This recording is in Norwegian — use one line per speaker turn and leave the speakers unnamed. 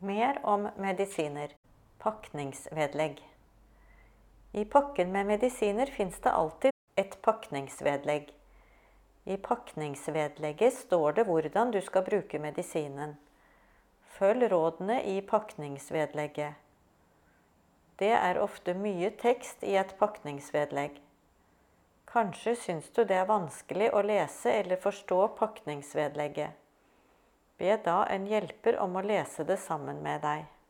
Mer om medisiner. Pakningsvedlegg. I pakken med medisiner finnes det alltid et pakningsvedlegg. I pakningsvedlegget står det hvordan du skal bruke medisinen. Følg rådene i pakningsvedlegget. Det er ofte mye tekst i et pakningsvedlegg. Kanskje syns du det er vanskelig å lese eller forstå pakningsvedlegget. Be da en hjelper om å lese det sammen med deg.